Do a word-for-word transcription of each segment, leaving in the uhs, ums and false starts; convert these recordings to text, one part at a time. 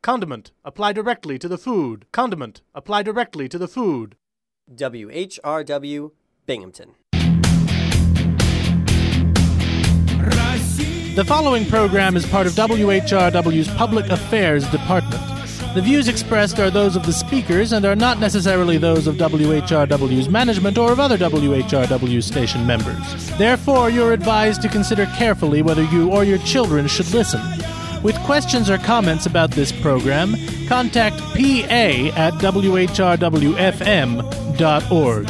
Condiment. Apply directly to the food. Condiment. Apply directly to the food. W H R W, Binghamton. The following program is part of W H R W's Public Affairs Department. The views expressed are those of the speakers and are not necessarily those of W H R W's management or of other W H R W station members. Therefore, you're advised to consider carefully whether you or your children should listen. With questions or comments about this program, contact P A at W H R W F M dot org.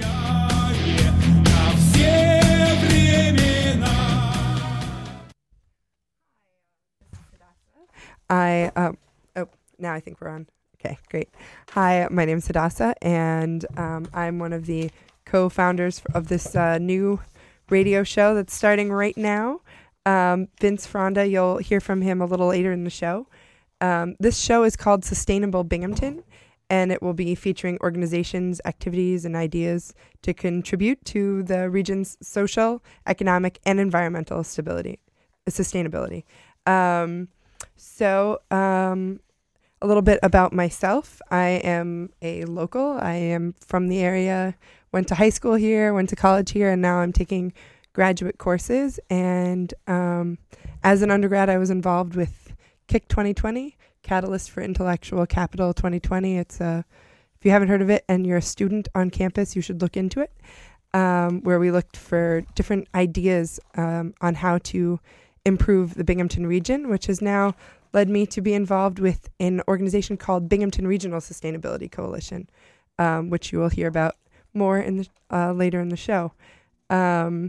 I, um, oh, now I think we're on. Okay, great. Hi, my name is Hadassah, and um, I'm one of the co-founders of this uh, new radio show that's starting right now. Um, Vince Fronda, you'll hear from him a little later in the show. Um, this show is called Sustainable Binghamton, and it will be featuring organizations, activities, and ideas to contribute to the region's social, economic, and environmental stability, sustainability. Um, so, um, a little bit about myself. I am a local. I am from the area, went to high school here, went to college here, and now I'm taking graduate courses. And um, as an undergrad, I was involved with K I C twenty twenty, Catalyst for Intellectual Capital twenty twenty. It's a, if you haven't heard of it and you're a student on campus, you should look into it, um, where we looked for different ideas um, on how to improve the Binghamton region, which has now led me to be involved with an organization called Binghamton Regional Sustainability Coalition, um, which you will hear about more in the, uh, later in the show. Um,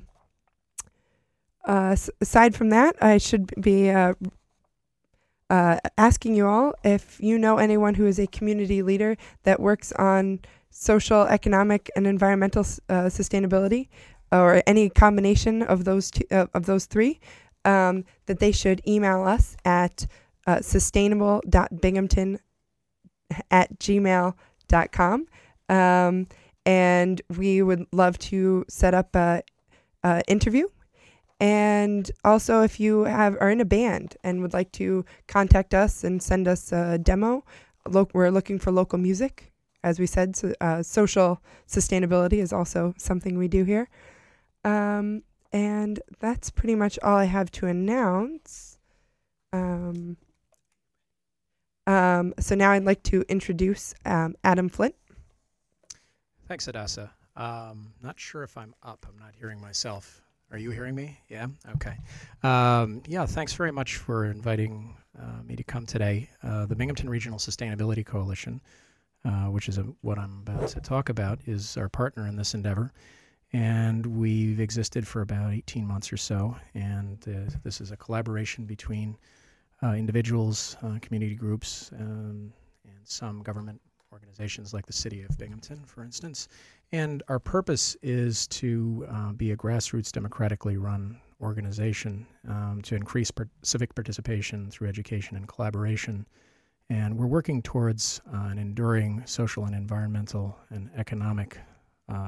uh, s- aside from that, I should be uh, uh, asking you all if you know anyone who is a community leader that works on social, economic, and environmental uh, sustainability, or any combination of those two, uh, of those three. Um, that they should email us at uh, sustainable dot binghamton at gmail dot com. Um, and we would love to set up a, a interview. And also, if you have are in a band and would like to contact us and send us a demo, lo- we're looking for local music. As we said, so, uh, social sustainability is also something we do here. Um, And that's pretty much all I have to announce. Um, um, so now I'd like to introduce um, Adam Flint. Thanks, Hadassah. Um, not sure if I'm up. I'm not hearing myself. Are you hearing me? Yeah? Okay. Um, yeah, thanks very much for inviting uh, me to come today. Uh, the Binghamton Regional Sustainability Coalition, uh, which is a, what I'm about to talk about, is our partner in this endeavor. And we've existed for about eighteen months or so, and uh, this is a collaboration between uh, individuals, uh, community groups, um, and some government organizations like the City of Binghamton, for instance. And our purpose is to uh, be a grassroots, democratically run organization um, to increase per- civic participation through education and collaboration. And we're working towards uh, an enduring social and environmental and economic uh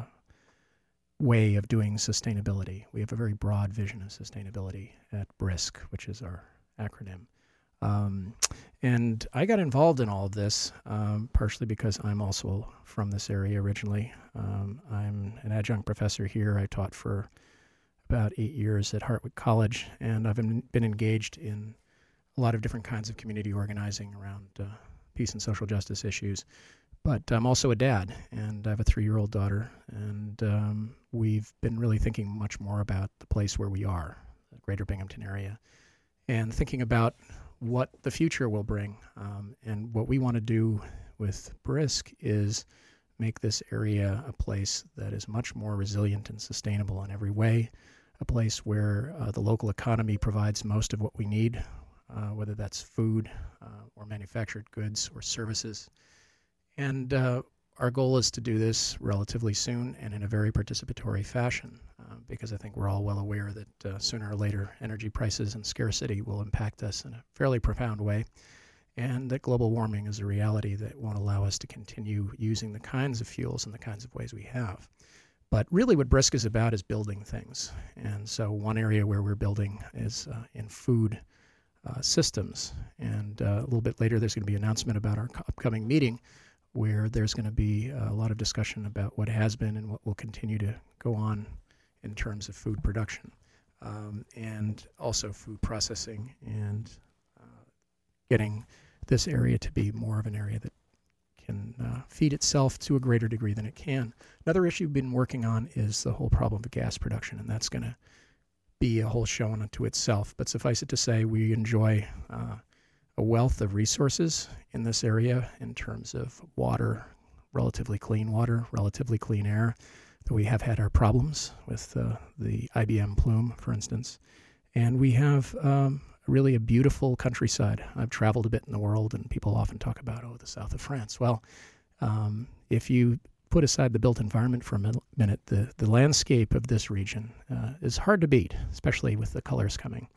way of doing sustainability. We have a very broad vision of sustainability at BRISC, which is our acronym. Um, and I got involved in all of this um, partially because I'm also from this area originally. Um, I'm an adjunct professor here. I taught for about eight years at Hartwick College, and I've been, been engaged in a lot of different kinds of community organizing around uh, peace and social justice issues. But I'm also a dad, and I have a three-year-old daughter, and um, we've been really thinking much more about the place where we are, the greater Binghamton area, and thinking about what the future will bring. Um, and what we want to do with BRISC is make this area a place that is much more resilient and sustainable in every way, a place where uh, the local economy provides most of what we need, uh, whether that's food uh, or manufactured goods or services. And uh, our goal is to do this relatively soon and in a very participatory fashion, uh, because I think we're all well aware that uh, sooner or later energy prices and scarcity will impact us in a fairly profound way, and that global warming is a reality that won't allow us to continue using the kinds of fuels and the kinds of ways we have. But really what BRISC is about is building things. And so one area where we're building is uh, in food. uh, systems. And uh, a little bit later, there's going to be an announcement about our upcoming meeting, where there's going to be a lot of discussion about what has been and what will continue to go on in terms of food production, um, and also food processing, and uh, getting this area to be more of an area that can uh, feed itself to a greater degree than it can. Another issue we've been working on is the whole problem of gas production, and that's going to be a whole show unto itself. But suffice it to say, we enjoy uh, a wealth of resources in this area in terms of water, relatively clean water, relatively clean air. Though we have had our problems with uh, the I B M plume, for instance. And we have um, really a beautiful countryside. I've traveled a bit in the world, and people often talk about, oh, the south of France. Well, um, if you put aside the built environment for a minute, the, the landscape of this region uh, is hard to beat, especially with the colors coming.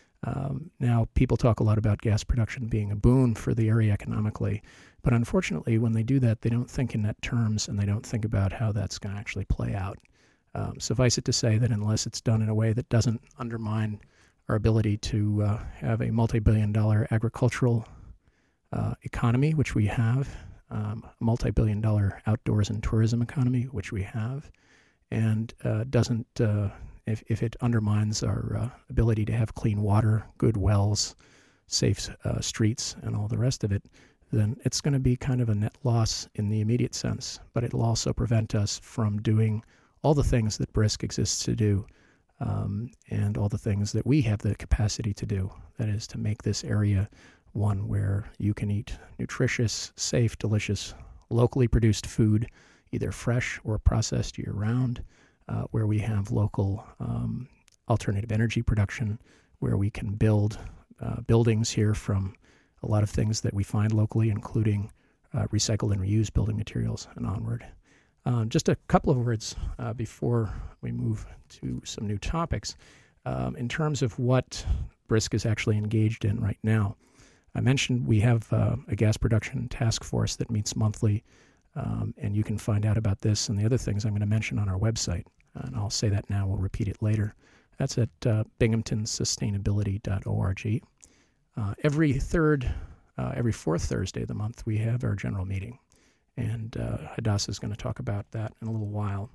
Um, now, people talk a lot about gas production being a boon for the area economically, but unfortunately, when they do that, they don't think in net terms, and they don't think about how that's going to actually play out. Um, suffice it to say that unless it's done in a way that doesn't undermine our ability to uh, have a multi-billion dollar agricultural uh, economy, which we have, um, a multi-billion dollar outdoors and tourism economy, which we have, and uh, doesn't, uh, if, if it undermines our uh, ability to have clean water, good wells, safe uh, streets, and all the rest of it, then it's going to be kind of a net loss in the immediate sense. But it'll also prevent us from doing all the things that BRISC exists to do, um, and all the things that we have the capacity to do. That is, to make this area one where you can eat nutritious, safe, delicious, locally produced food, either fresh or processed year-round, uh, where we have local um, alternative energy production, where we can build uh, buildings here from a lot of things that we find locally, including uh, recycled and reused building materials and onward. Uh, just a couple of words uh, before we move to some new topics. Um, in terms of what BRISC is actually engaged in right now, I mentioned we have uh, a gas production task force that meets monthly, um, and you can find out about this and the other things I'm going to mention on our website. And I'll say that now, we'll repeat it later. That's at uh, binghamton sustainability dot org. Uh, every third, uh, every fourth Thursday of the month, we have our general meeting. And uh, Hadassah is going to talk about that in a little while.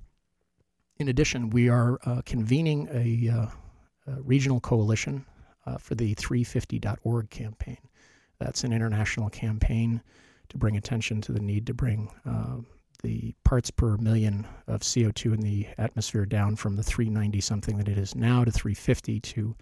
In addition, we are uh, convening a, uh, a regional coalition uh, for the three fifty dot org campaign. That's an international campaign to bring attention to the need to bring uh, the parts per million of C O two in the atmosphere down from the three ninety something that it is now to three fifty to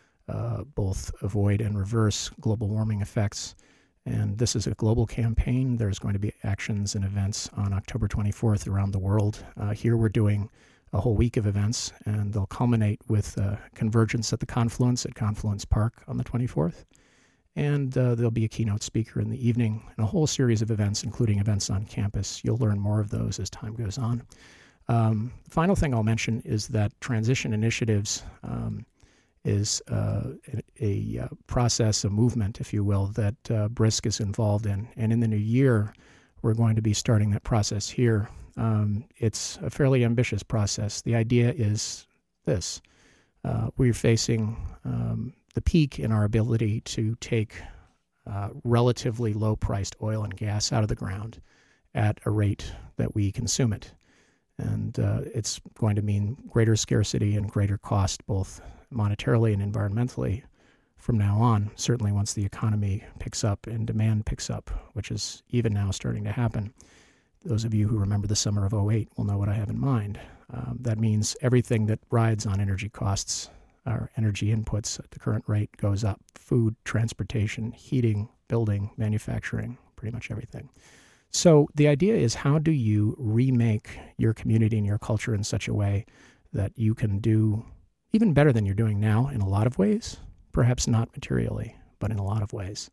uh, both avoid and reverse global warming effects. And this is a global campaign. There's going to be actions and events on October twenty-fourth around the world. Uh, here we're doing a whole week of events, and they'll culminate with uh, convergence at the Confluence at Confluence Park on the twenty-fourth. And uh, there'll be a keynote speaker in the evening and a whole series of events, including events on campus. You'll learn more of those as time goes on. Um, final thing I'll mention is that Transition Initiatives um, is uh, a, a, a process, a movement, if you will, that uh, BRISC is involved in. And in the new year, we're going to be starting that process here. Um, it's a fairly ambitious process. The idea is this. Uh, we're facing um, the peak in our ability to take uh, relatively low-priced oil and gas out of the ground at a rate that we consume it. And uh, it's going to mean greater scarcity and greater cost, both monetarily and environmentally, from now on, certainly once the economy picks up and demand picks up, which is even now starting to happen. Those of you who remember the summer of oh eight will know what I have in mind. Um, that means everything that rides on energy costs, our energy inputs at the current rate, goes up. Food, transportation, heating, building, manufacturing, pretty much everything. So the idea is, how do you remake your community and your culture in such a way that you can do even better than you're doing now in a lot of ways, perhaps not materially, but in a lot of ways.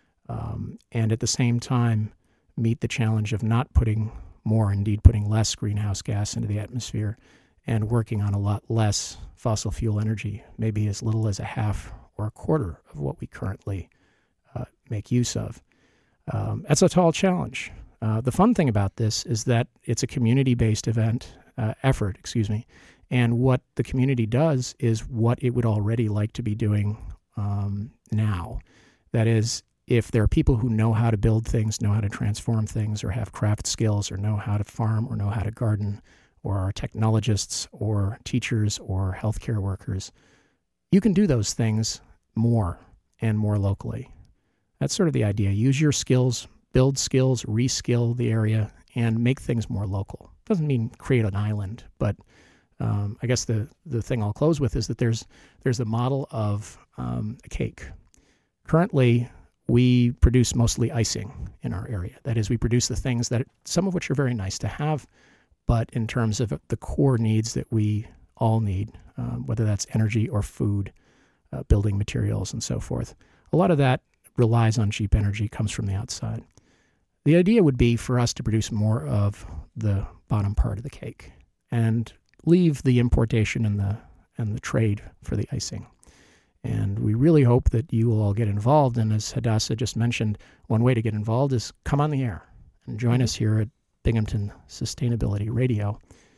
Um, and at the same time, meet the challenge of not putting more, indeed putting less greenhouse gas into the atmosphere, and working on a lot less fossil fuel energy, maybe as little as a half or a quarter of what we currently uh, make use of. Um, that's a tall challenge. Uh, the fun thing about this is that it's a community-based event, uh, effort, excuse me, and what the community does is what it would already like to be doing um, now. That is, if there are people who know how to build things, know how to transform things, or have craft skills, or know how to farm, or know how to garden, or are technologists, or teachers, or healthcare workers, you can do those things more and more locally. That's sort of the idea. Use your skills, build skills, reskill the area, and make things more local. Doesn't mean create an island, but um, I guess the, the thing I'll close with is that there's there's the model of um, a cake. Currently, we produce mostly icing in our area. That is, we produce the things that, some of which are very nice to have, but in terms of the core needs that we all need, um, whether that's energy or food, uh, building materials, and so forth, a lot of that relies on cheap energy, comes from the outside. The idea would be for us to produce more of the bottom part of the cake and leave the importation and the and the trade for the icing. And we really hope that you will all get involved. And as Hadassah just mentioned, one way to get involved is come on the air and join us here at Binghamton Sustainability Radio.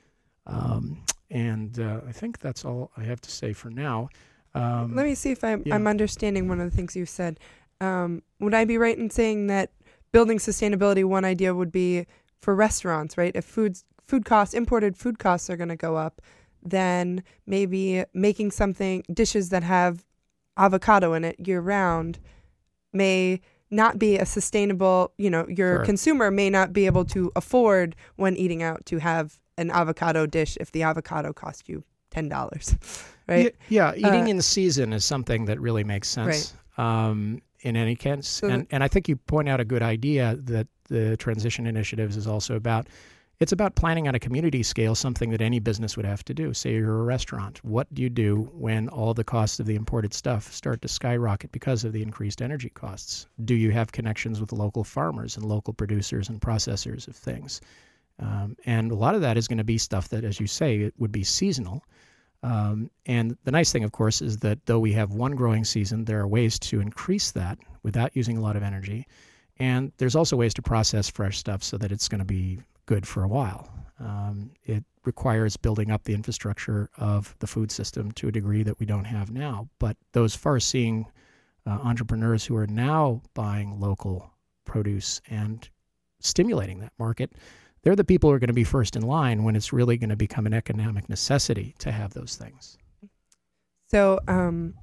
Um, and uh, I think that's all I have to say for now. Um, Let me see if I'm, yeah. I'm understanding one of the things you said. Um, would I be right in saying that building sustainability, one idea would be for restaurants, right? If foods, food costs, imported food costs are going to go up, then maybe making something, dishes that have avocado in it year round may not be a sustainable, you know, your Sure. consumer may not be able to afford when eating out to have an avocado dish if the avocado cost you ten dollars, right? Yeah, yeah, eating Uh, in season is something that really makes sense. Um, in any case, So and, and I think you point out a good idea that the transition initiatives is also about. It's about planning on a community scale, something that any business would have to do. Say you're a restaurant. What do you do when all the costs of the imported stuff start to skyrocket because of the increased energy costs? Do you have connections with local farmers and local producers and processors of things? Um, and a lot of that is going to be stuff that, as you say, it would be seasonal. Um, and the nice thing, of course, is that though we have one growing season, there are ways to increase that without using a lot of energy. And there's also ways to process fresh stuff so that it's going to be good for a while. Um, it requires building up the infrastructure of the food system to a degree that we don't have now. But those far-seeing uh, entrepreneurs who are now buying local produce and stimulating that market, they're the people who are going to be first in line when it's really going to become an economic necessity to have those things. So, um,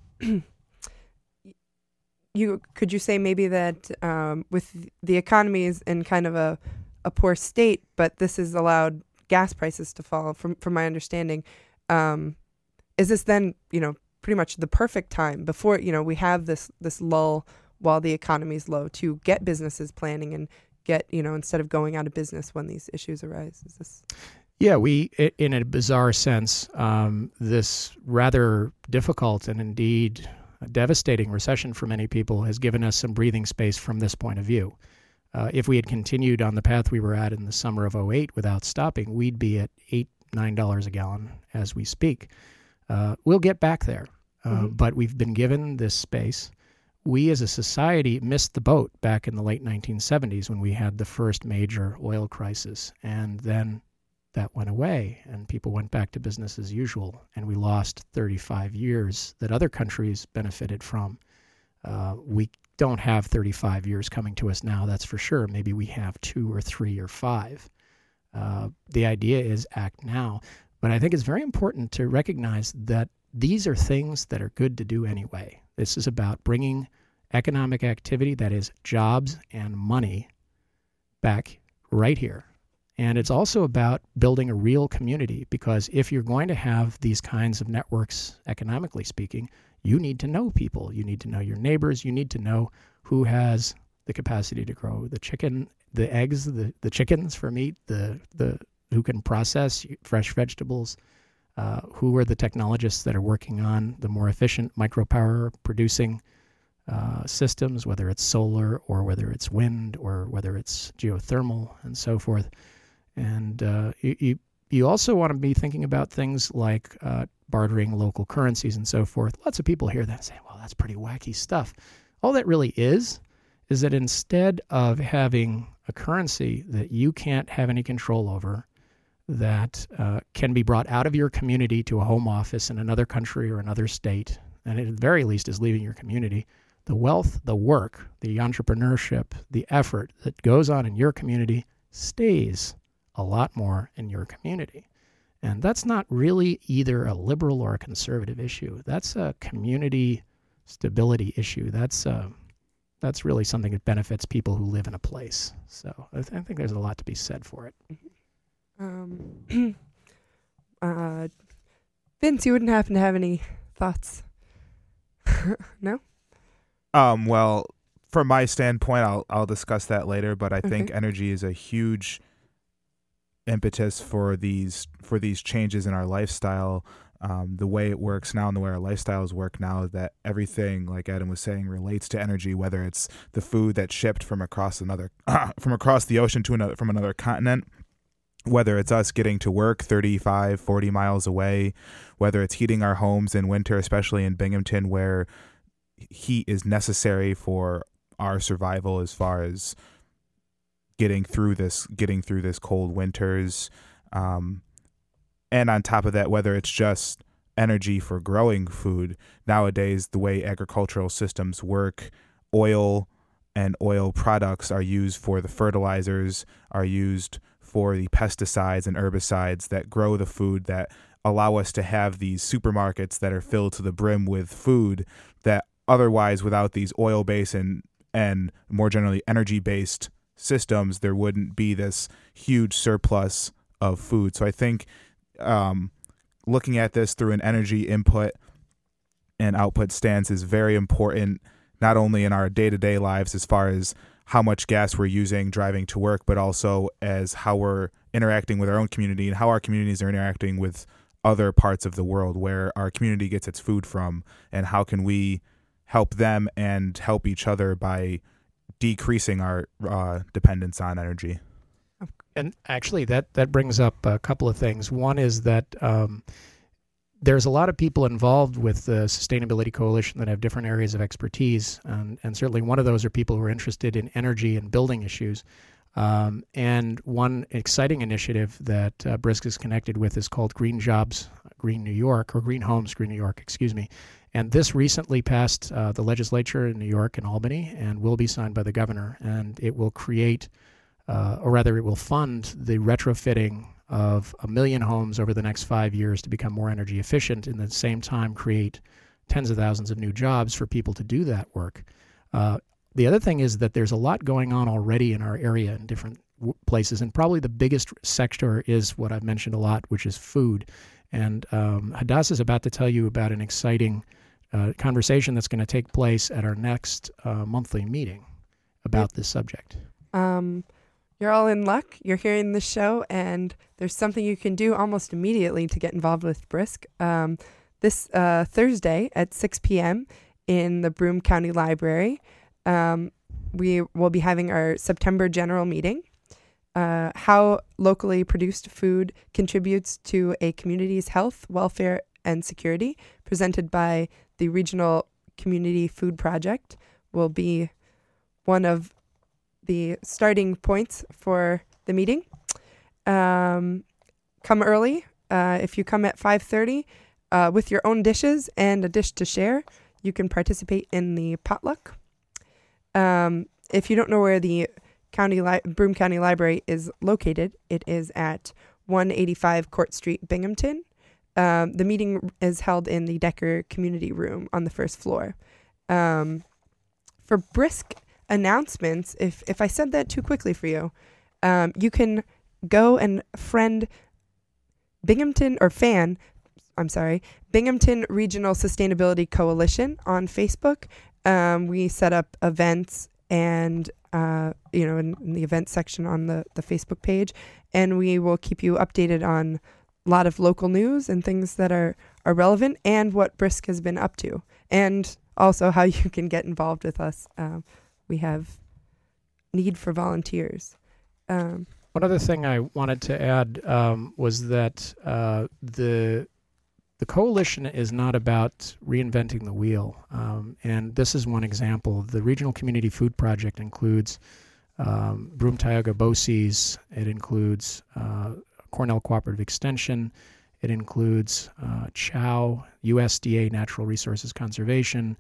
you could you say maybe that um, with the economy is in kind of a, a poor state, but this has allowed gas prices to fall, from from my understanding. Um, is this then, you know, pretty much the perfect time before, you know, we have this this lull while the economy is low to get businesses planning and get, you know, instead of going out of business when these issues arise? Is this? Yeah, we, in a bizarre sense, um, this rather difficult and indeed devastating recession for many people has given us some breathing space from this point of view. Uh, if we had continued on the path we were at in the summer of oh eight without stopping, we'd be at eight, nine dollars a gallon as we speak. Uh, we'll get back there, uh, mm-hmm. but we've been given this space. We as a society missed the boat back in the late nineteen seventies when we had the first major oil crisis, and then that went away and people went back to business as usual, and we lost thirty-five years that other countries benefited from. Uh, we don't have thirty-five years coming to us now, that's for sure. Maybe we have two or three or five. Uh, the idea is act now. But I think it's very important to recognize that these are things that are good to do anyway. This is about bringing economic activity, that is jobs and money, back right here. And it's also about building a real community, because if you're going to have these kinds of networks, economically speaking, you need to know people. You need to know your neighbors. You need to know who has the capacity to grow the chicken, the eggs, the, the chickens for meat, the, the who can process fresh vegetables, uh, who are the technologists that are working on the more efficient micropower producing uh, systems, whether it's solar or whether it's wind or whether it's geothermal and so forth. And uh, you, you you also want to be thinking about things like uh, bartering local currencies and so forth. Lots of people hear that and say, well, that's pretty wacky stuff. All that really is, is that instead of having a currency that you can't have any control over, that uh, can be brought out of your community to a home office in another country or another state, and at the very least is leaving your community, the wealth, the work, the entrepreneurship, the effort that goes on in your community stays a lot more in your community. And that's not really either a liberal or a conservative issue. That's a community stability issue. That's uh, that's really something that benefits people who live in a place. So I, th- I think there's a lot to be said for it. Um, uh, Vince, you wouldn't happen to have any thoughts? No? Um, well, from my standpoint, I'll I'll discuss that later, but I Okay. think energy is a huge impetus for these for these changes in our lifestyle. Um, the way it works now and the way our lifestyles work now, that everything, like Adam was saying, relates to energy, whether it's the food that's shipped from across another from across the ocean to another from another continent, whether it's us getting to work thirty-five, forty miles away, whether it's heating our homes in winter, especially in Binghamton, where heat is necessary for our survival as far as getting through this getting through this cold winters. Um, and on top of that, whether it's just energy for growing food, nowadays the way agricultural systems work, oil and oil products are used for the fertilizers, are used for the pesticides and herbicides that grow the food, that allow us to have these supermarkets that are filled to the brim with food that otherwise, without these oil-based and, and more generally energy-based systems, there wouldn't be this huge surplus of food. So I think um, looking at this through an energy input and output stance is very important, not only in our day-to-day lives as far as how much gas we're using driving to work, but also as how we're interacting with our own community and how our communities are interacting with other parts of the world where our community gets its food from, and how can we help them and help each other by decreasing our uh, dependence on energy. And actually, that, that brings up a couple of things. One is that um, there's a lot of people involved with the Sustainability Coalition that have different areas of expertise, and, and certainly one of those are people who are interested in energy and building issues. Um, and one exciting initiative that uh, Brisk is connected with is called Green Jobs, Green New York, or Green Homes, Green New York, excuse me. And this recently passed uh, the legislature in New York and Albany and will be signed by the governor. And it will create, uh, or rather it will fund the retrofitting of a million homes over the next five years to become more energy efficient, and at the same time create tens of thousands of new jobs for people to do that work. Uh, the other thing is that there's a lot going on already in our area in different w- places, and probably the biggest sector is what I've mentioned a lot, which is food. And um, Hadassah is about to tell you about an exciting uh, conversation that's going to take place at our next uh, monthly meeting about this subject. Um, you're all in luck. You're hearing this show, and there's something you can do almost immediately to get involved with Brisk. Um, this uh, Thursday at six p.m. in the Broome County Library, um, we will be having our September general meeting. Uh, how locally produced food contributes to a community's health, welfare, and security, presented by the Regional Community Food Project, will be one of the starting points for the meeting. Um, come early. Uh, if you come at five thirty uh, with your own dishes and a dish to share, you can participate in the potluck. Um, if you don't know where the County Li- Broome County Library is located, it is at one eighty-five Court Street, Binghamton. Um, the meeting is held in the Decker Community Room on the first floor. Um, for Brisk announcements, if if I said that too quickly for you, um, you can go and friend Binghamton or fan, I'm sorry, Binghamton Regional Sustainability Coalition on Facebook. Um, we set up events and uh, you know, in, in the events section on the, the Facebook page, and we will keep you updated on a lot of local news and things that are, are relevant, and what Brisk has been up to, and also how you can get involved with us. Um, we have need for volunteers. Um, One other thing I wanted to add um, was that uh, the the coalition is not about reinventing the wheel, um, and this is one example. The Regional Community Food Project includes um, Broome Tioga BOCES. It includes uh, Cornell Cooperative Extension. It includes uh, C H O W, U S D A Natural Resources Conservation,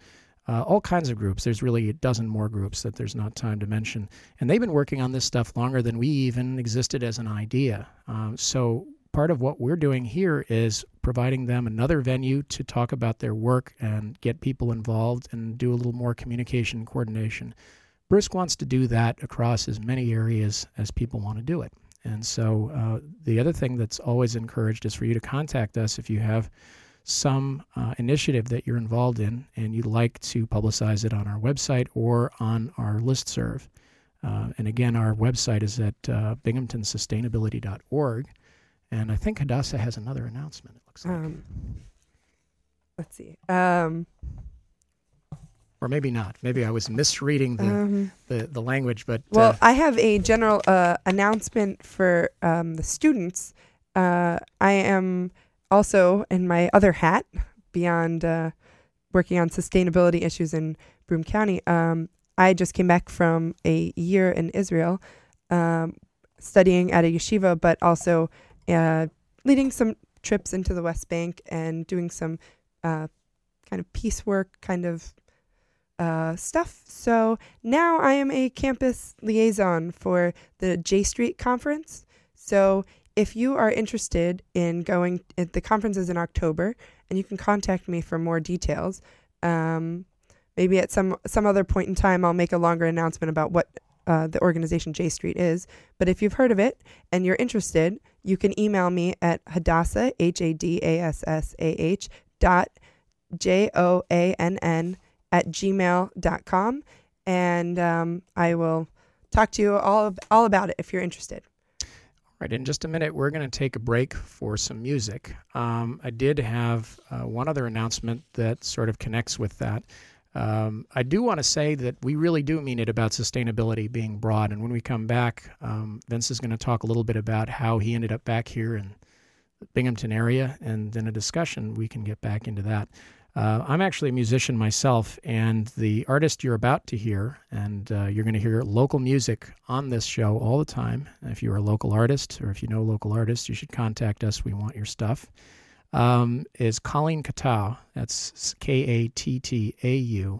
uh, all kinds of groups. There's really a dozen more groups that there's not time to mention. And they've been working on this stuff longer than we even existed as an idea. Um, so part of what we're doing here is providing them another venue to talk about their work and get people involved and do a little more communication and coordination. Brisk wants to do that across as many areas as people want to do it. And so uh, the other thing that's always encouraged is for you to contact us if you have some uh, initiative that you're involved in and you'd like to publicize it on our website or on our listserv. Uh, and again, our website is at uh, binghamton sustainability dot org. And I think Hadassah has another announcement, it looks like. Um, let's see. Um, or maybe not. Maybe I was misreading the um, the, the language. But Well, uh, I have a general uh, announcement for um, the students. Uh, I am also in my other hat, beyond uh, working on sustainability issues in Broome County. Um, I just came back from a year in Israel, um, studying at a yeshiva, but also Uh, leading some trips into the West Bank and doing some uh, kind of peace work kind of uh, stuff. So now I am a campus liaison for the J Street Conference. So if you are interested in going, the conference is in October, and you can contact me for more details. Um, maybe at some, some other point in time, I'll make a longer announcement about what Uh, the organization J Street is. But if you've heard of it and you're interested, you can email me at Hadassah, H A D A S S A H dot J O A N N at gmail dot com. And um, I will talk to you all, of, all about it if you're interested. All right, in just a minute, we're going to take a break for some music. Um, I did have uh, one other announcement that sort of connects with that. Um, I do want to say that we really do mean it about sustainability being broad. And when we come back, um, Vince is going to talk a little bit about how he ended up back here in the Binghamton area. And in a discussion, we can get back into that. Uh, I'm actually a musician myself, and the artist you're about to hear, and uh, you're going to hear local music on this show all the time. If you're a local artist or if you know local artists, you should contact us. We want your stuff. Um, is Colleen Katau. That's K A T T A U.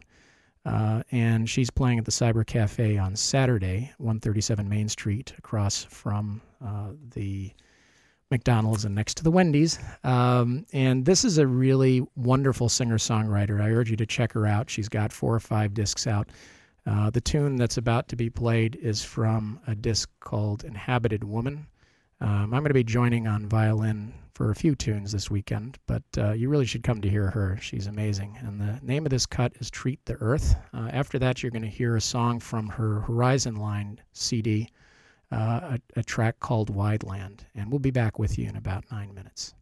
Uh, and she's playing at the Cyber Cafe on Saturday, one thirty-seven Main Street, across from uh, the McDonald's and next to the Wendy's. Um, and this is a really wonderful singer-songwriter. I urge you to check her out. She's got four or five discs out. Uh, the tune that's about to be played is from a disc called Inhabited Woman. Um, I'm going to be joining on violin for a few tunes this weekend, but uh, you really should come to hear her. She's amazing. And the name of this cut is Treat the Earth. Uh, after that, you're going to hear a song from her Horizon Line C D, uh, a, a track called Wide Land. And we'll be back with you in about nine minutes.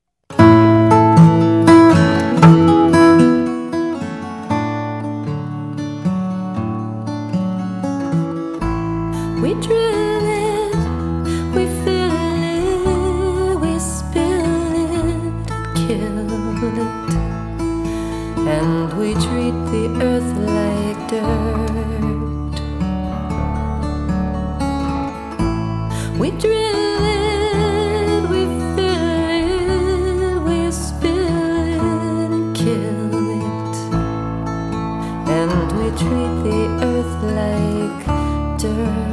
We drill and we treat the earth like dirt. We drill it, we fill it, we spill it and kill it. And we treat the earth like dirt.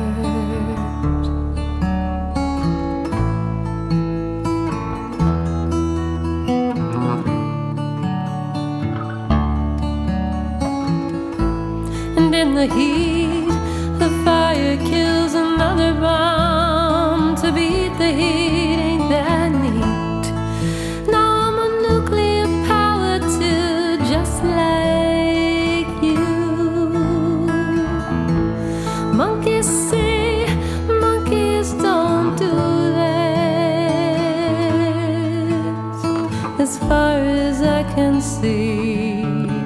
The heat, the fire kills another bomb. To beat the heat ain't that neat. Now I'm a nuclear power too, just like you. Monkeys say, monkeys don't do that. As far as I can see,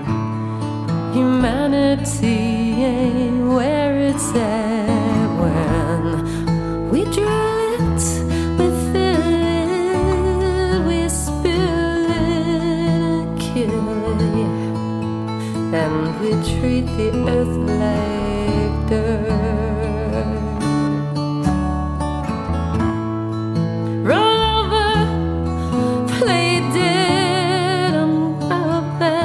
humanity ain't where it's at. When we drill it, we fill it, we spill it and kill it, yeah. And we treat the earth like dirt. Roll over, play dead, I'm out there.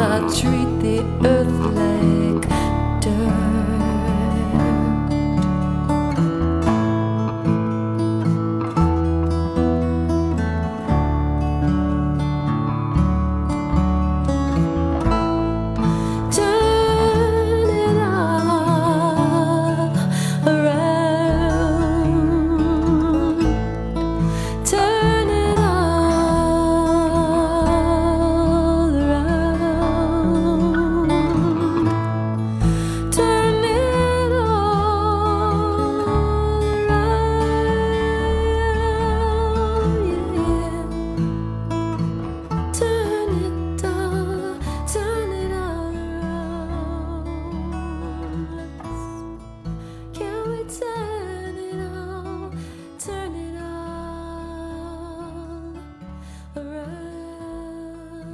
not treat the earth like dirt. Turn it all around. Turn it all around. Turn it all around. Yeah. Turn it all, turn it all around. Can we turn it all, turn it all around?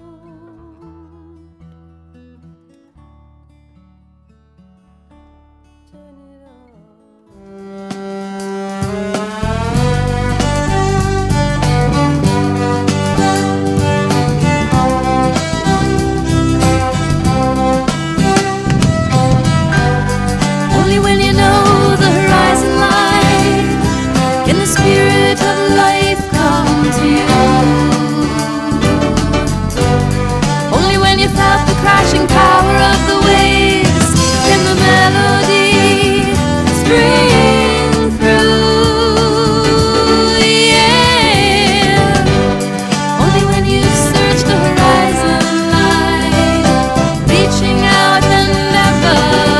Turn it all. Only when you know the horizon line can the spirit of life come to you. Only when you felt the crashing power of the waves can the melody spring through. Yeah. Only when you search the horizon line, reaching out and never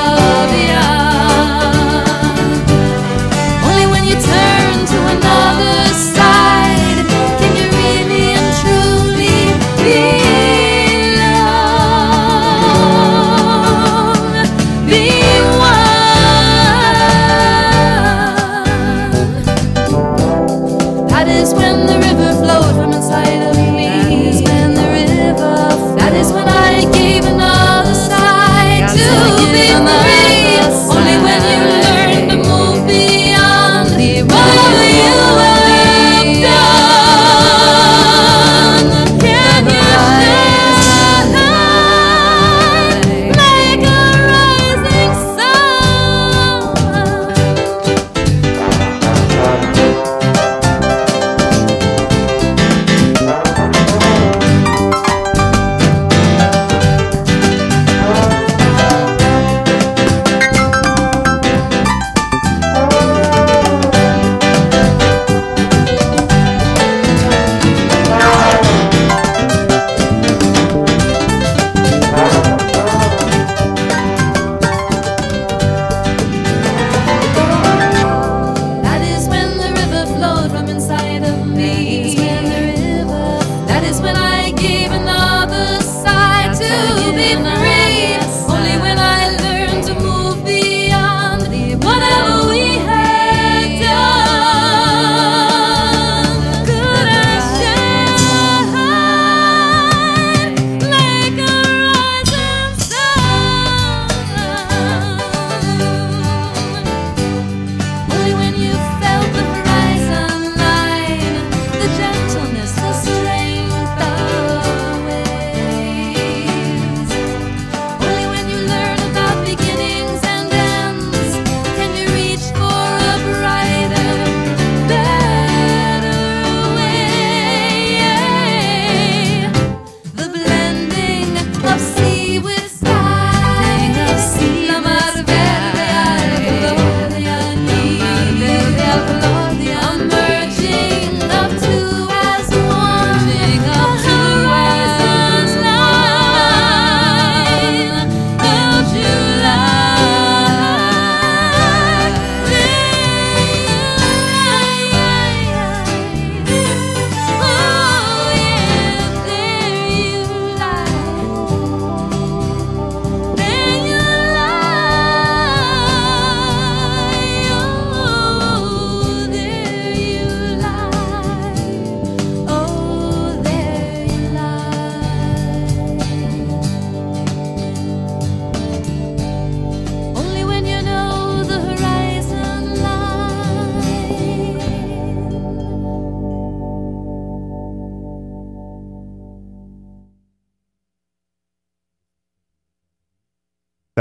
beyond. Only when you turn to another side can you really and truly belong.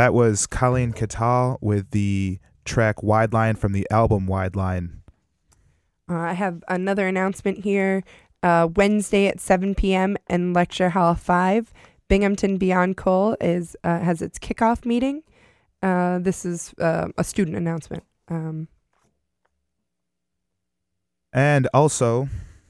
That was Colleen Catal with the track Wide Line from the album Wide Line. Uh, I have another announcement here. Uh, Wednesday at seven p.m. in Lecture Hall five, Binghamton Beyond Coal is uh, has its kickoff meeting. Uh, this is uh, a student announcement. Um, and also,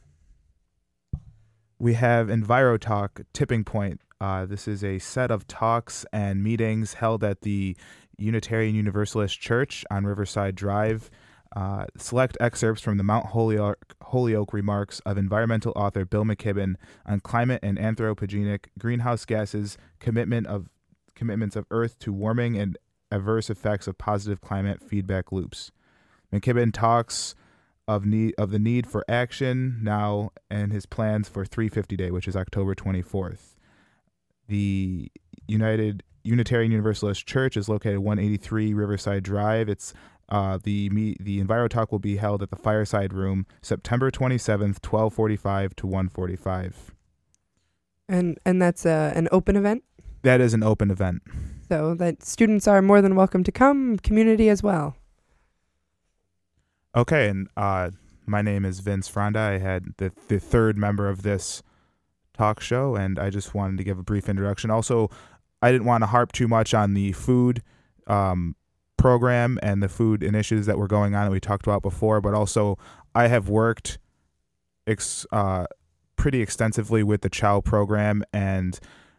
we have EnviroTalk Tipping Point. Uh, this is a set of talks and meetings held at the Unitarian Universalist Church on Riverside Drive. Uh, select excerpts from the Mount Holyoke, Holyoke remarks of environmental author Bill McKibben on climate and anthropogenic greenhouse gases, commitment of commitments of Earth to warming and adverse effects of positive climate feedback loops. McKibben talks of need of the need for action now and his plans for three fifty Day, which is October twenty-fourth. The United Unitarian Universalist Church is located at one eighty-three Riverside Drive. It's uh, the me, the EnviroTalk will be held at the Fireside Room, September twenty-seventh, twelve forty-five to one forty-five. and and that's uh, an open event, That is an open event. so that students are more than welcome to come. Community as well. Okay, and uh, my name is Vince Fronda. I had the the third member of this talk show, and I just wanted to give a brief introduction. Also, I didn't want to harp too much on the food um, program and the food initiatives that were going on that we talked about before, but also I have worked ex- uh, pretty extensively with the Chow program, and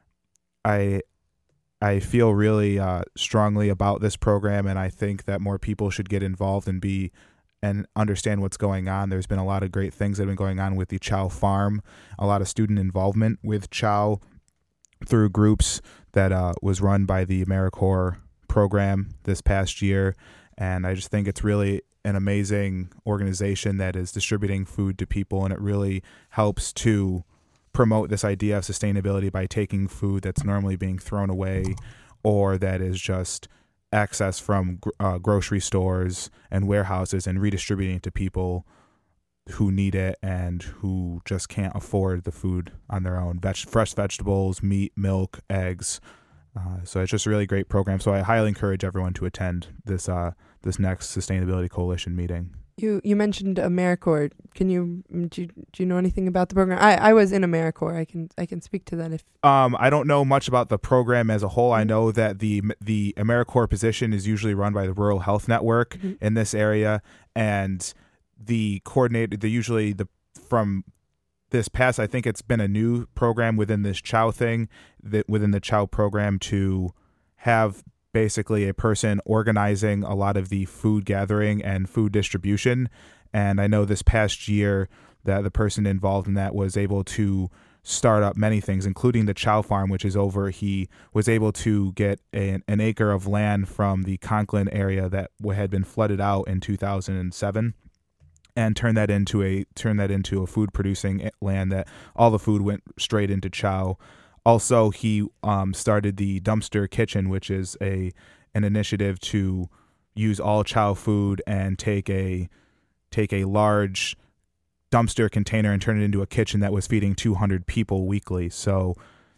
I I feel really uh, strongly about this program, and I think that more people should get involved and be and understand what's going on. There's been a lot of great things that have been going on with the Chow Farm, a lot of student involvement with Chow through groups that uh, was run by the AmeriCorps program this past year. And I just think it's really an amazing organization that is distributing food to people, and it really helps to promote this idea of sustainability by taking food that's normally being thrown away or that is just access from uh, grocery stores and warehouses and redistributing it to people who need it and who just can't afford the food on their own. Veg- fresh vegetables, meat, milk, eggs. Uh, so it's just a really great program. So I highly encourage everyone to attend this uh, this next Sustainability Coalition meeting. You you mentioned AmeriCorps. Can you do, you do you know anything about the program? I, I was in AmeriCorps. I can I can speak to that if. Um, I don't know much about the program as a whole. I know that the the AmeriCorps position is usually run by the Rural Health Network mm-hmm. in this area, and the coordinator, the usually the from this past, I think it's been a new program within this Chow thing, that within the Chow program to have basically a person organizing a lot of the food gathering and food distribution. And I know this past year that the person involved in that was able to start up many things, including the Chow Farm, which is over. He was able to get an, an acre of land from the Conklin area that had been flooded out in two thousand seven, and turn that into a turn that into a food producing land that all the food went straight into Chow. Also, he um, started the Dumpster Kitchen, which is a an initiative to use all Chow food and take a take a large dumpster container and turn it into a kitchen that was feeding two hundred people weekly. So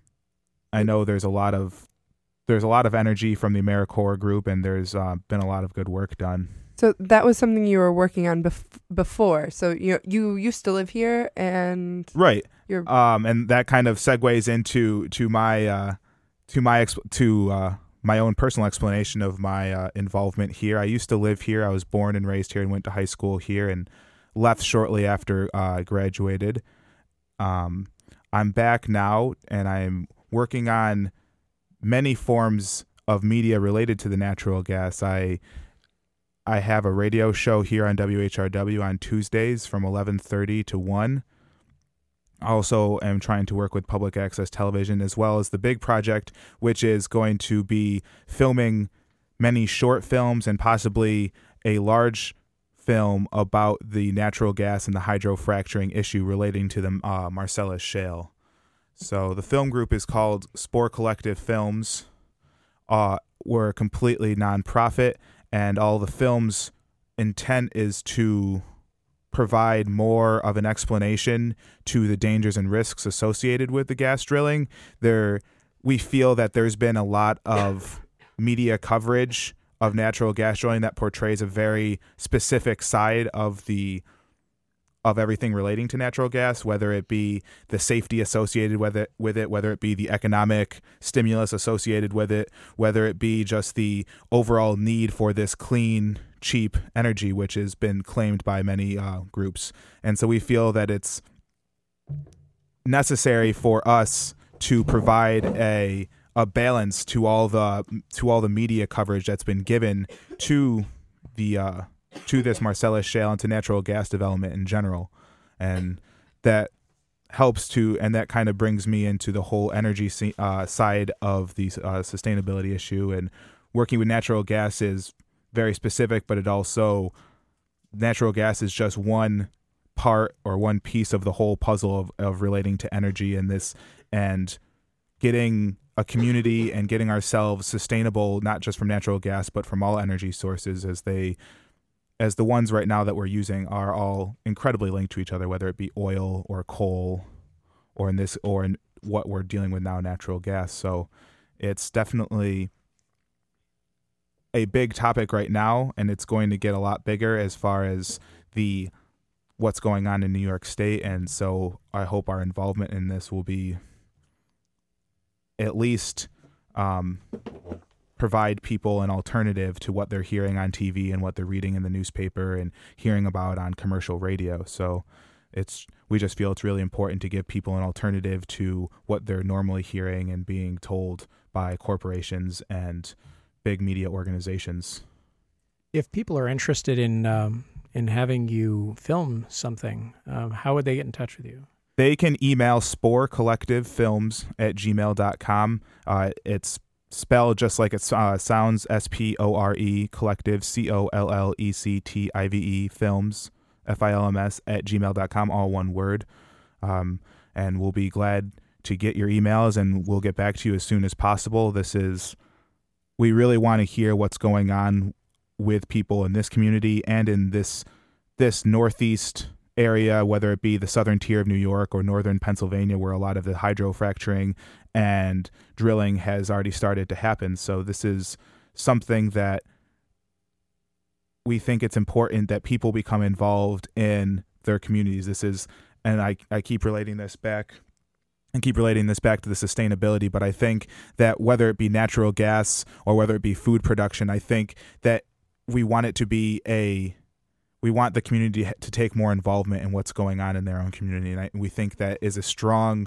I know there's a lot of there's a lot of energy from the AmeriCorps group, and there's uh, been a lot of good work done. So that was something you were working on bef- before. So you you used to live here, and right. You're um, and that kind of segues into to my uh, to my exp- to uh, my own personal explanation of my uh, involvement here. I used to live here. I was born and raised here, and went to high school here, and left shortly after I uh, graduated. Um, I'm back now, and I'm working on many forms of media related to the natural gas. I I have a radio show here on W H R W on Tuesdays from eleven thirty to one. I also am trying to work with public access television, as well as the big project, which is going to be filming many short films and possibly a large film about the natural gas and the hydrofracturing issue relating to the uh, Marcellus Shale. So the film group is called Spore Collective Films. Uh, we're completely nonprofit, and all the film's intent is to provide more of an explanation to the dangers and risks associated with the gas drilling. There, we feel that there's been a lot of media coverage of natural gas drilling that portrays a very specific side of the of everything relating to natural gas, whether it be the safety associated with it, with it, whether it be the economic stimulus associated with it, whether it be just the overall need for this clean, cheap energy, which has been claimed by many uh, groups. And so we feel that it's necessary for us to provide a a balance to all the to all the media coverage that's been given to the uh, to this Marcellus Shale and to natural gas development in general. And that helps to, and that kind of brings me into the whole energy uh, side of the uh, sustainability issue. And working with natural gas is very specific, but it also, natural gas is just one part or one piece of the whole puzzle of, of relating to energy and this, and getting a community and getting ourselves sustainable, not just from natural gas, but from all energy sources, as they as the ones right now that we're using are all incredibly linked to each other, whether it be oil or coal, or in this, or in what we're dealing with now, natural gas. So it's definitely a big topic right now, and it's going to get a lot bigger as far as the what's going on in New York State. And so I hope our involvement in this will be at least um, provide people an alternative to what they're hearing on T V and what they're reading in the newspaper and hearing about on commercial radio. So it's we just feel it's really important to give people an alternative to what they're normally hearing and being told by corporations and big media organizations. If people are interested in um, in having you film something, um, how would they get in touch with you? They can email spore collective films at gmail dot com. Uh, it's spelled just like it uh, sounds, S P O R E, collective, C O L L E C T I V E, films, F I L M S, at gmail dot com, all one word. Um, and we'll be glad to get your emails, and we'll get back to you as soon as possible. This is, we really want to hear what's going on with people in this community and in this this Northeast area, whether it be the southern tier of New York or northern Pennsylvania, where a lot of the hydrofracturing and drilling has already started to happen. So this is something that we think it's important that people become involved in their communities. This is, and I, I keep relating this back and keep relating this back to the sustainability, but I think that whether it be natural gas or whether it be food production, I think that we want it to be a We want the community to take more involvement in what's going on in their own community. And I, we think that is a strong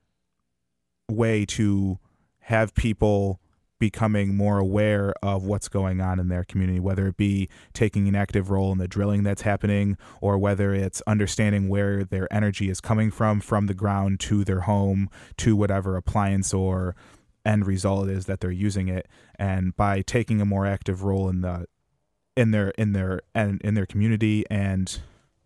way to have people becoming more aware of what's going on in their community, whether it be taking an active role in the drilling that's happening, or whether it's understanding where their energy is coming from, from the ground to their home, to whatever appliance or end result is that they're using it. And by taking a more active role in the in their in their and in their community and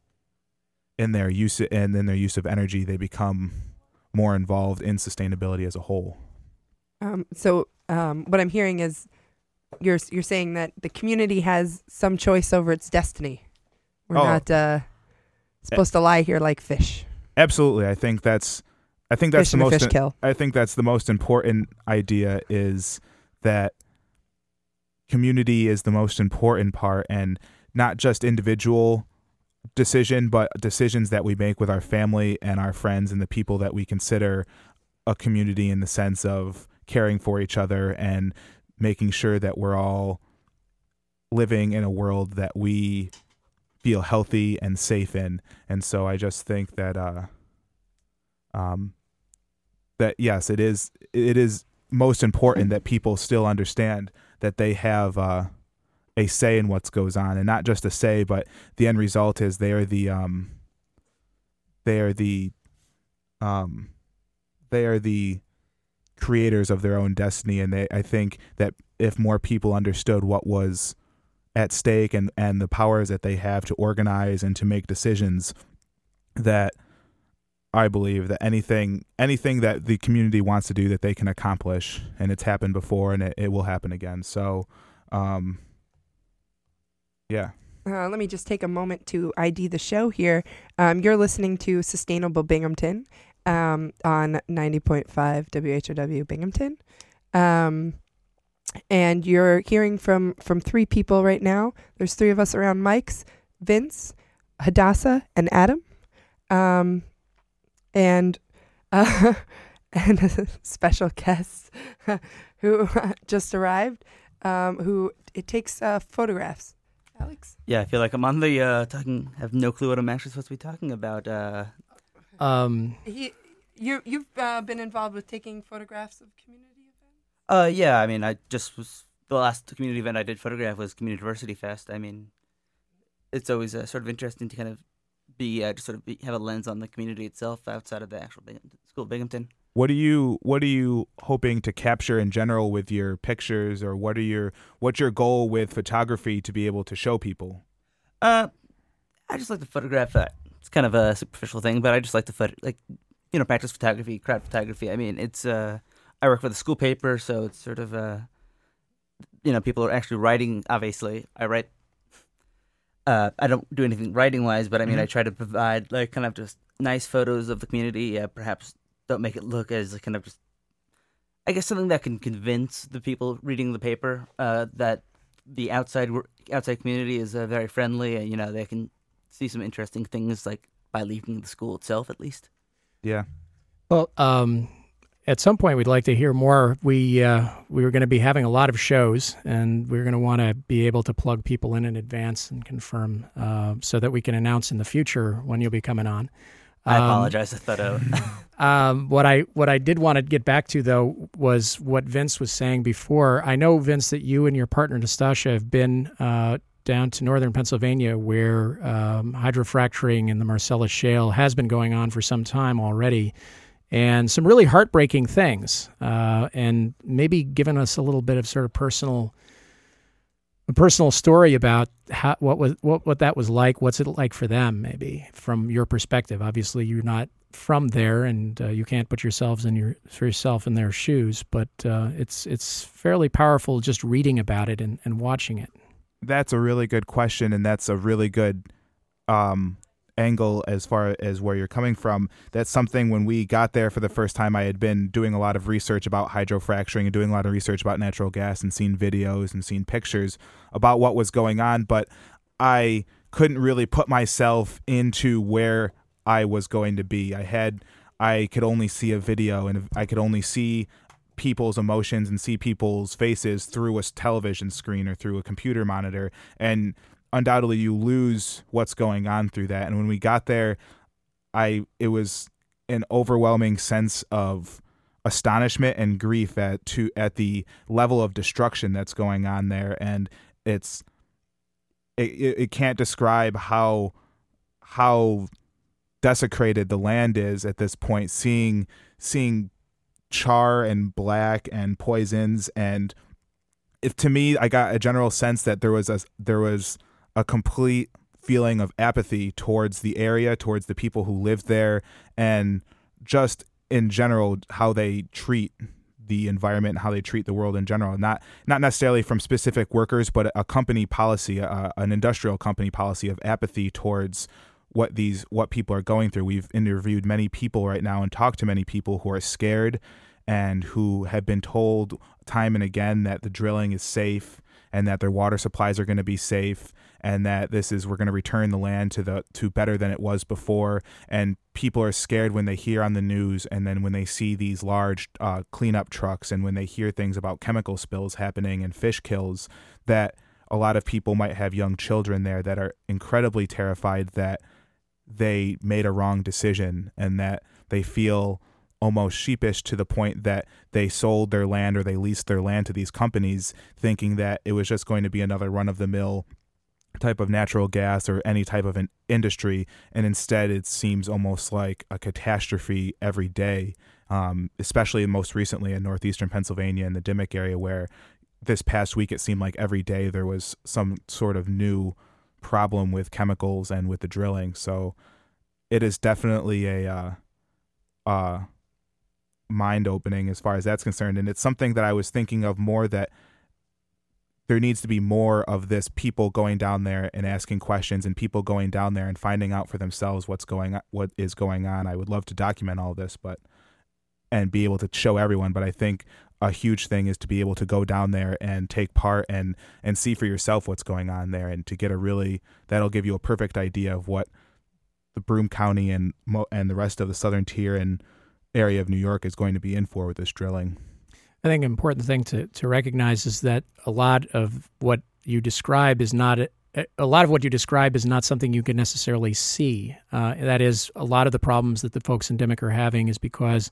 in their use and in their use of energy, they become more involved in sustainability as a whole. Um, so um, what I'm hearing is you're you're saying that the community has some choice over its destiny. We're oh. not uh, supposed to lie here like fish. Absolutely, I think that's I think that's fish the most fish kill. I think that's the most important idea, is that community is the most important part, and not just individual decision, but decisions that we make with our family and our friends and the people that we consider a community, in the sense of caring for each other and making sure that we're all living in a world that we feel healthy and safe in. And so I just think that, uh, um, that yes, it is, it is most important that people still understand that they have uh, a say in what goes on, and not just a say, but the end result is they are the um, they are the um, they are the creators of their own destiny. And they, I think that if more people understood what was at stake and, and the powers that they have to organize and to make decisions, that I believe that anything anything that the community wants to do, that they can accomplish. And it's happened before, and it, it will happen again. So, um, yeah. Uh, let me just take a moment to I D the show here. Um, you're listening to Sustainable Binghamton um, on ninety point five W H R W Binghamton. Um, and you're hearing from, from three people right now. There's three of us around mics: Vince, Hadassah, and Adam. Um, and uh, and a special guest who just arrived, um, who it takes uh, photographs. Alex? Yeah, I feel like I'm on the uh, talking. I have no clue what I'm actually supposed to be talking about. Uh, Um, He, you, you've uh, been involved with taking photographs of community events? uh, yeah, I mean, I just was the last community event I did photograph was Community Diversity Fest. I mean, it's always uh, sort of interesting to kind of be uh, just sort of be, have a lens on the community itself outside of the actual Binghamton, school of Binghamton. What are you What are you hoping to capture in general with your pictures, or what are your what's your goal with photography to be able to show people? Uh, I just like to photograph that. It's kind of a superficial thing, but I just like to photo, like you know practice photography, crowd photography. I mean, it's uh, I work with a school paper, so it's sort of uh, you know people are actually writing. Obviously, I write. Uh, I don't do anything writing wise, but I mean, mm-hmm. I try to provide like kind of just nice photos of the community. Uh, perhaps. Don't make it look as kind of just, I guess, something that can convince the people reading the paper uh, that the outside outside community is uh, very friendly, and you know they can see some interesting things like by leaving the school itself, at least. Yeah. Well, um, at some point we'd like to hear more. We uh, we were going to be having a lot of shows, and we're going to want to be able to plug people in in advance and confirm uh, so that we can announce in the future when you'll be coming on. I apologize. Um, I thought I um, what I what I did want to get back to, though, was what Vince was saying before. I know, Vince, that you and your partner, Nastasha, have been uh, down to northern Pennsylvania where um, hydrofracturing in the Marcellus Shale has been going on for some time already, and some really heartbreaking things, uh, and maybe giving us a little bit of sort of personal a personal story about how, what was what, what that was like. What's it like for them, maybe from your perspective? Obviously, you're not from there, and uh, you can't put yourselves in your for yourself in their shoes. But uh, it's it's fairly powerful just reading about it and, and watching it. That's a really good question, and that's a really good um, angle as far as where you're coming from. That's something when we got there for the first time, I had been doing a lot of research about hydrofracturing and doing a lot of research about natural gas and seen videos and seen pictures about what was going on, but I couldn't really put myself into where I was going to be. I had, I could only see a video, and I could only see people's emotions and see people's faces through a television screen or through a computer monitor, and undoubtedly you lose what's going on through that. And when we got there, I it was an overwhelming sense of astonishment and grief at to at the level of destruction that's going on there, and it's it, it can't describe how how desecrated the land is at this point. Seeing seeing char and black and poisons, and if to me, I got a general sense that there was a there was a complete feeling of apathy towards the area, towards the people who lived there, and just in general how they treat the environment, how they treat the world in general. Not not necessarily from specific workers, but a company policy, uh, an industrial company policy of apathy towards what these what people are going through. We've interviewed many people right now and talked to many people who are scared and who have been told time and again that the drilling is safe and that their water supplies are going to be safe, and that this is we're going to return the land to the to better than it was before. And people are scared when they hear on the news, and then when they see these large uh, cleanup trucks, and when they hear things about chemical spills happening and fish kills, that a lot of people might have young children there that are incredibly terrified that they made a wrong decision, and that they feel almost sheepish to the point that they sold their land or they leased their land to these companies thinking that it was just going to be another run-of-the-mill type of natural gas or any type of an industry, and instead it seems almost like a catastrophe every day, um, especially most recently in northeastern Pennsylvania in the Dimmock area, where this past week it seemed like every day there was some sort of new problem with chemicals and with the drilling. So it is definitely a uh, uh, mind-opening as far as that's concerned, and it's something that I was thinking of more, that there needs to be more of this, people going down there and asking questions, and people going down there and finding out for themselves what's going on, what is going on. I would love to document all this, but and be able to show everyone. But I think a huge thing is to be able to go down there and take part and and see for yourself what's going on there, and to get a really that'll give you a perfect idea of what the Broome County and mo- and the rest of the southern tier and area of New York is going to be in for with this drilling. I think an important thing to, to recognize is that a lot of what you describe is not a, a lot of what you describe is not something you can necessarily see. Uh, that is, a lot of the problems that the folks in Dimock are having is because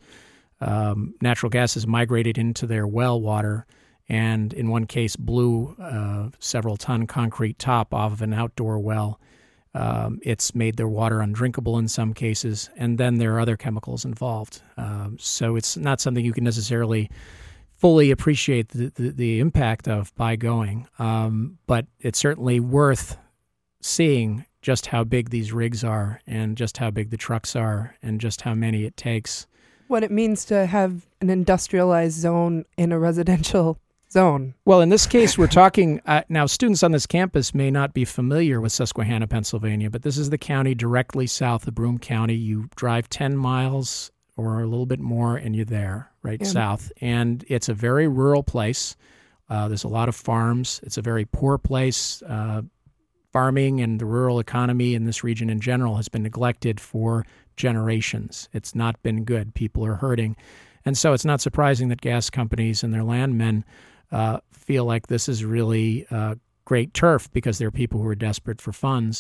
um, natural gas has migrated into their well water, and in one case blew uh, several ton concrete top off of an outdoor well. Um, it's made their water undrinkable in some cases, and then there are other chemicals involved. Um, so it's not something you can necessarily fully appreciate the, the, the impact of by going, um, but it's certainly worth seeing just how big these rigs are and just how big the trucks are and just how many it takes. What it means to have an industrialized zone in a residential zone. Well, in this case, we're talking, uh, now students on this campus may not be familiar with Susquehanna, Pennsylvania, but this is the county directly south of Broome County. You drive ten miles or a little bit more, and you're there, right Yeah. south. And it's a very rural place. Uh, there's a lot of farms. It's a very poor place. Uh, farming and the rural economy in this region in general has been neglected for generations. It's not been good. People are hurting. And so it's not surprising that gas companies and their landmen uh, feel like this is really uh, great turf, because there are people who are desperate for funds.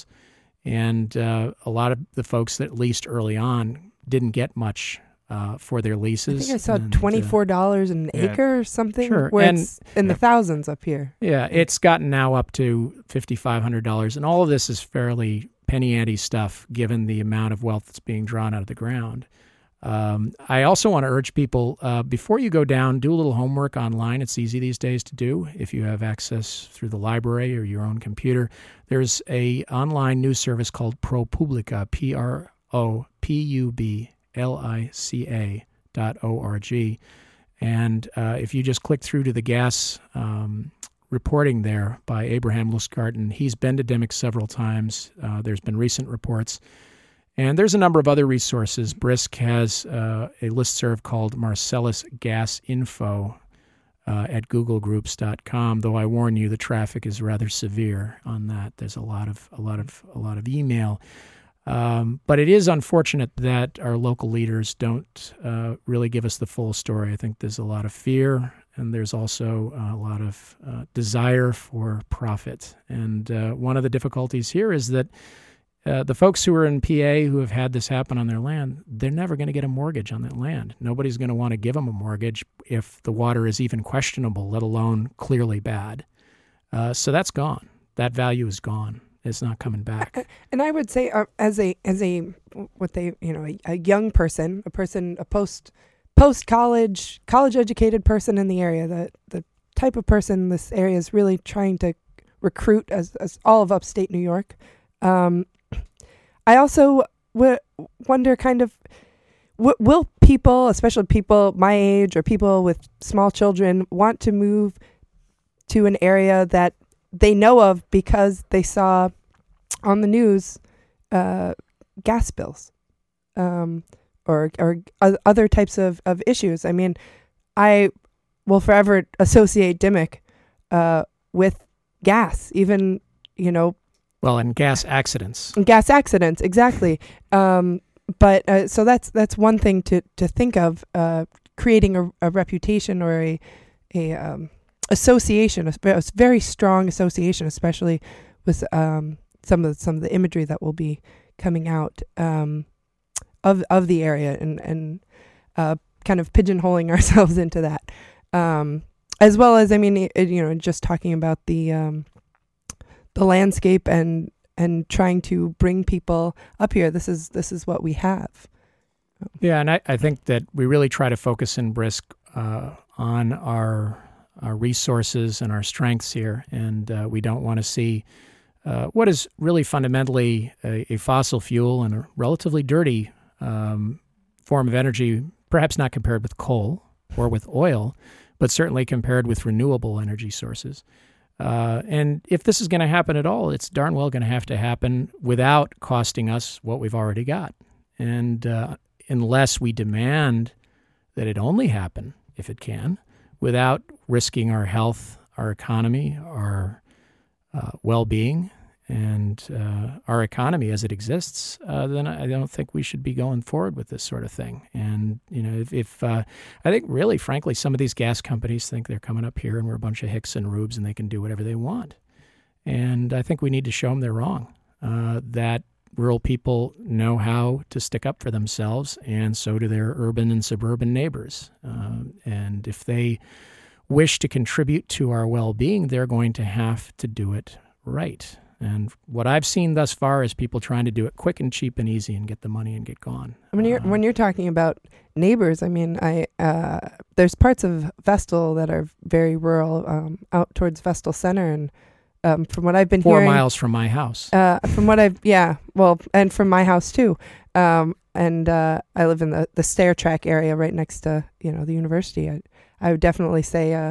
And uh, a lot of the folks that leased early on didn't get much Uh, for their leases. I think I saw and, twenty-four dollars an yeah. acre or something, Sure. where And- it's in the Yep. thousands up here. uh, yeah, it's gotten now up to five thousand five hundred dollars, and all of this is fairly penny ante stuff given the amount of wealth that's being drawn out of the ground. Um, I also want to urge people, uh, before you go down, do a little homework online. It's easy these days to do if you have access through the library or your own computer. There's a online news service called ProPublica, P R O P U B L I C A dot O R G. And uh, if you just click through to the gas um, reporting there by Abraham Lustgarten, he's been to Dimock several times. Uh, there's been recent reports. And there's a number of other resources. Brisk has uh, a listserv called Marcellus Gas Info uh, at google groups dot com, though I warn you the traffic is rather severe on that. There's a lot of a lot of a lot of email. Um, but it is unfortunate that our local leaders don't uh, really give us the full story. I think there's a lot of fear, and there's also uh, a lot of uh, desire for profit. And uh, one of the difficulties here is that uh, the folks who are in P A who have had this happen on their land, they're never going to get a mortgage on that land. Nobody's going to want to give them a mortgage if the water is even questionable, let alone clearly bad. Uh, so that's gone. That value is gone. It's not coming back. And I would say, uh, as a as a what they you know a, a young person, a person, a post post college college educated person in the area, the the type of person this area is really trying to recruit as as all of upstate New York. Um, I also w- wonder, kind of, w- will people, especially people my age or people with small children, want to move to an area that they know of because they saw on the news uh, gas bills um, or or other types of, of issues. I mean, I will forever associate Dimock uh, with gas, even, you know. Well, and gas accidents. Gas accidents, exactly. Um, but uh, so that's that's one thing to, to think of, uh, creating a, a reputation or a, a um, association, a very strong association, especially with um, some of the, some of the imagery that will be coming out um, of of the area, and and uh, kind of pigeonholing ourselves into that, um, as well as I mean, it, you know, just talking about the um, the landscape and and trying to bring people up here. This is this is what we have. Yeah, and I, I think that we really try to focus in Brisk uh, on our our resources and our strengths here, and uh, we don't want to see uh, what is really fundamentally a, a fossil fuel and a relatively dirty um, form of energy, perhaps not compared with coal or with oil, but certainly compared with renewable energy sources. Uh, and if this is going to happen at all, it's darn well going to have to happen without costing us what we've already got. And uh, unless we demand that it only happen, if it can, without risking our health, our economy, our uh, well-being, and uh, our economy as it exists, uh, then I don't think we should be going forward with this sort of thing. And, you know, if, if uh, I think really, frankly, some of these gas companies think they're coming up here and we're a bunch of hicks and rubes and they can do whatever they want. And I think we need to show them they're wrong, uh, that rural people know how to stick up for themselves, and so do their urban and suburban neighbors. Uh, and if they wish to contribute to our well-being, they're going to have to do it right. And what I've seen thus far is people trying to do it quick and cheap and easy and get the money and get gone. When you're Uh, when you're talking about neighbors, I mean, I uh, there's parts of Vestal that are very rural, um, out towards Vestal Center, and um, from what I've been Four hearing, miles from my house. Uh, from what I've yeah, well, and from my house too. Um, and uh, I live in the the stair track area right next to you know the university. I I would definitely say uh,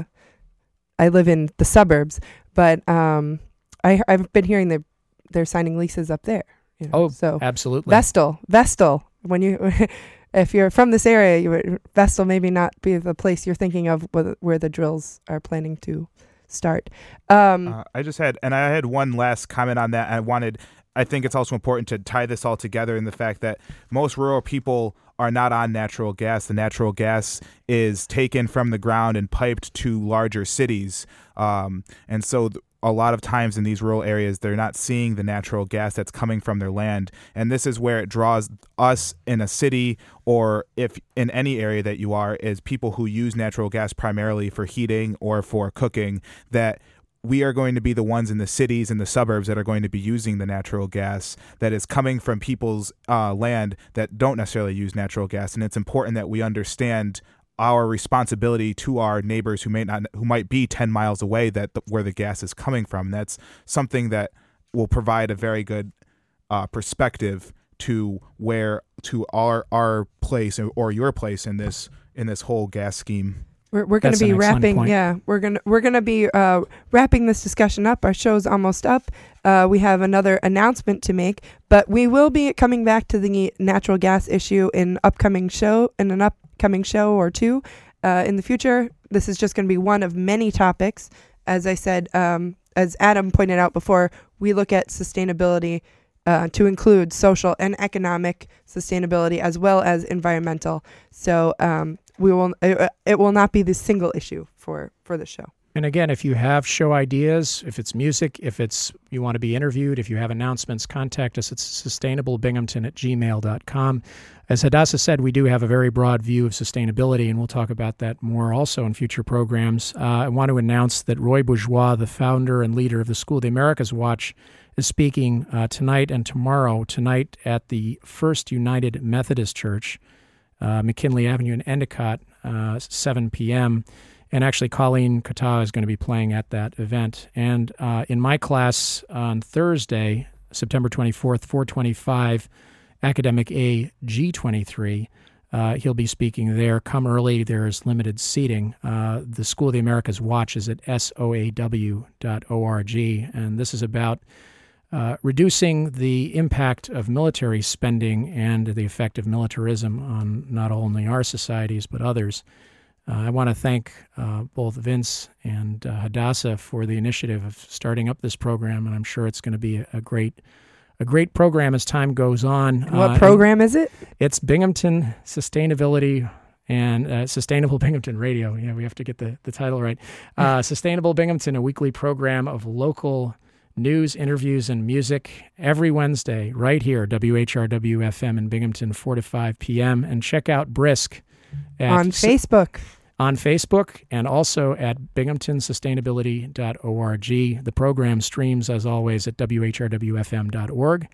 I live in the suburbs, but um. I, I've been hearing that they're signing leases up there. You know? Oh, so absolutely. Vestal, Vestal. When you, if you're from this area, you would, Vestal maybe not be the place you're thinking of where the, where the drills are planning to start. Um, Uh, I just had, and I had one last comment on that. I wanted, I think it's also important to tie this all together in the fact that most rural people are not on natural gas. The natural gas is taken from the ground and piped to larger cities. Um, and so th- a lot of times in these rural areas, they're not seeing the natural gas that's coming from their land. And this is where it draws us in a city, or if in any area that you are, is people who use natural gas primarily for heating or for cooking, that we are going to be the ones in the cities and the suburbs that are going to be using the natural gas that is coming from people's uh, land that don't necessarily use natural gas. And it's important that we understand our responsibility to our neighbors who may not, who might be ten miles away, that the, where the gas is coming from. That's something that will provide a very good uh, perspective to where, to our our place or your place in this in this whole gas scheme. We're we're going That's to be an excellent wrapping. point. Yeah, we're gonna we're gonna be uh, wrapping this discussion up. Our show's almost up. Uh, we have another announcement to make, but we will be coming back to the natural gas issue in upcoming show in an upcoming show or two uh, in the future. This is just going to be one of many topics. As I said, um, as Adam pointed out before, we look at sustainability uh, to include social and economic sustainability as well as environmental. So um, we will it, it will not be the single issue for, for the show. And again, if you have show ideas, if it's music, if it's you want to be interviewed, if you have announcements, contact us at sustainablebinghamton at gmail dot com. As Hadassah said, we do have a very broad view of sustainability, and we'll talk about that more also in future programs. Uh, I want to announce that Roy Bourgeois, the founder and leader of the School of the Americas Watch, is speaking uh, tonight and tomorrow. Tonight at the First United Methodist Church, uh, McKinley Avenue in Endicott, uh, seven p.m., and actually, Colleen Kata is going to be playing at that event. And uh, in my class on Thursday, September twenty-fourth, four twenty-five, Academic A G twenty-three, uh, he'll be speaking there. Come early. There's limited seating. Uh, the School of the Americas Watch is at S O A W dot org, and this is about uh, reducing the impact of military spending and the effect of militarism on not only our societies but others. Uh, I want to thank uh, both Vince and uh, Hadassah for the initiative of starting up this program, and I'm sure it's going to be a, a great, a great program as time goes on. What Uh, program is it? It's Binghamton Sustainability and uh, Sustainable Binghamton Radio. Yeah, we have to get the, the title right. Uh, Sustainable Binghamton, a weekly program of local news, interviews, and music every Wednesday right here, W H R W F M in Binghamton, four to five p.m. And check out Brisk at On Facebook. on Facebook and also at binghamton sustainability dot org. The program streams, as always, at W H R W F M dot org.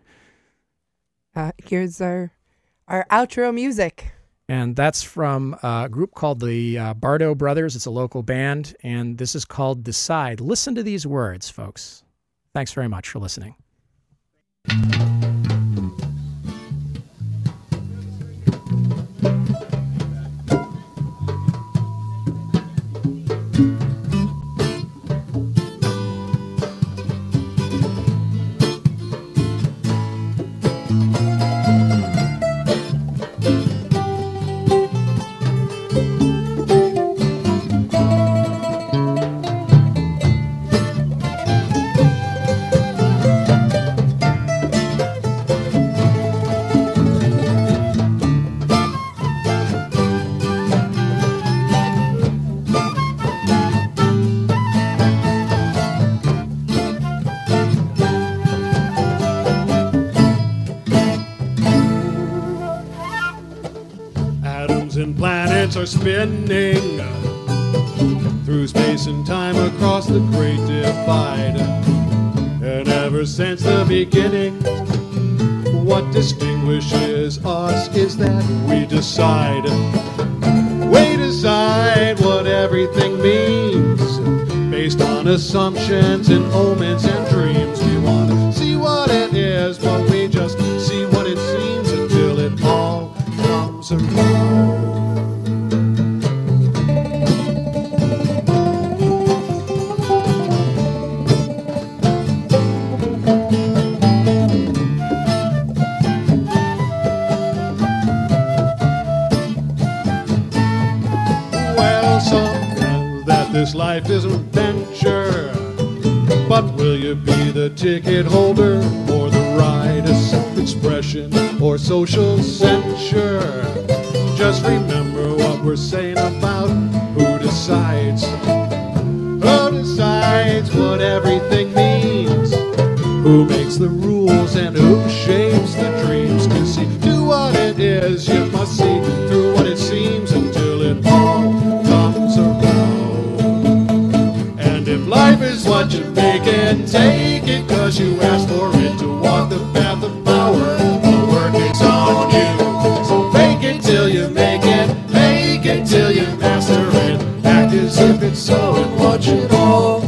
Uh, here's our our outro music. And that's from a group called the uh, Bardo Brothers. It's a local band, and this is called Decide. Listen to these words, folks. Thanks very much for listening. Thank you. are spinning through space and time across the great divide. And ever since the beginning, what distinguishes us is that we decide. We decide what everything means based on assumptions and omens and dreams. We want to see what it is, but we just see what it seems until it all comes around. This life is an adventure, but will you be the ticket holder or the ride? A self-expression or social censure? Just remember what we're saying about who decides. Who decides what everything means? Who makes the rules and who shapes the dreams? To see through what it is, you must see through what it seems until it all comes around. If life is what you make it, take it, cause you asked for it. To walk the path of power, the work is on you. So fake it till you make it, make it till you master it. Act as if it's so and watch it all